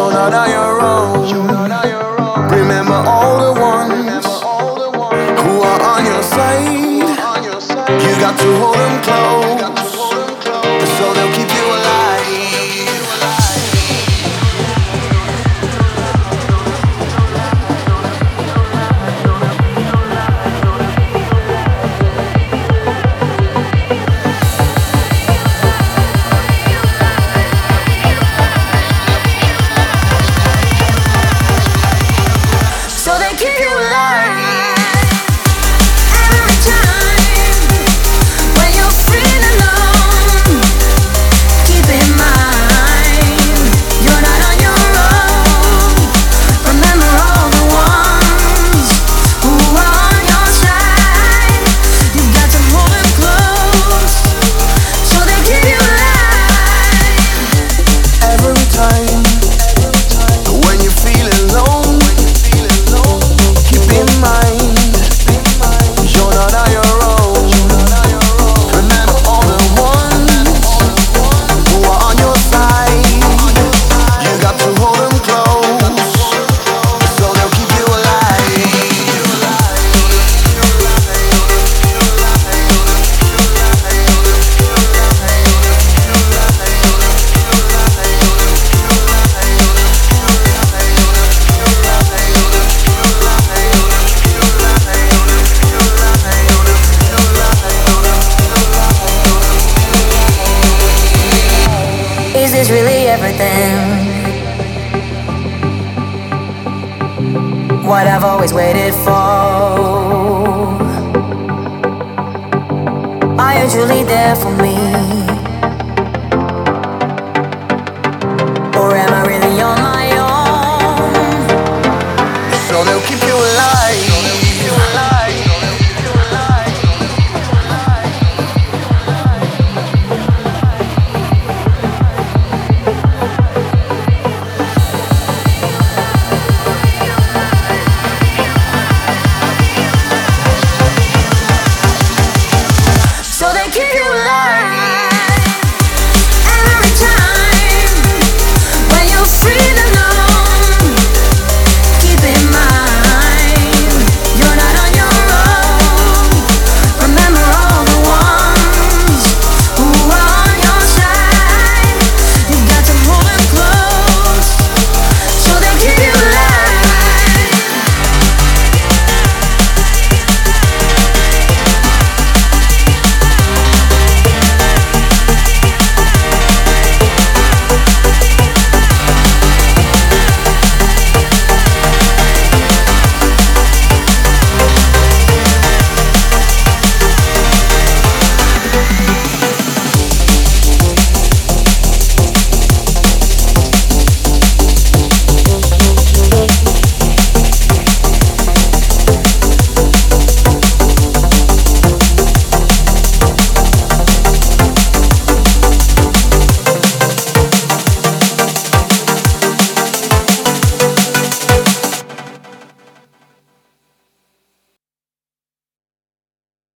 You're not on your own. Remember all the ones who are on your side. You got to hold them close, so they'll keep you alive. So they keep you alive. Every time when you're feeling alone, keep in mind you're not on your own. Remember all the ones who are on your side. You got to hold them close so they keep you alive. Every time when you feel alone, keep in mind you're not on your own. Remember all the ones who are on your side. You got to hold them close, so they'll keep you alive. Is this really everything? What I've always waited for? Are you truly there for me?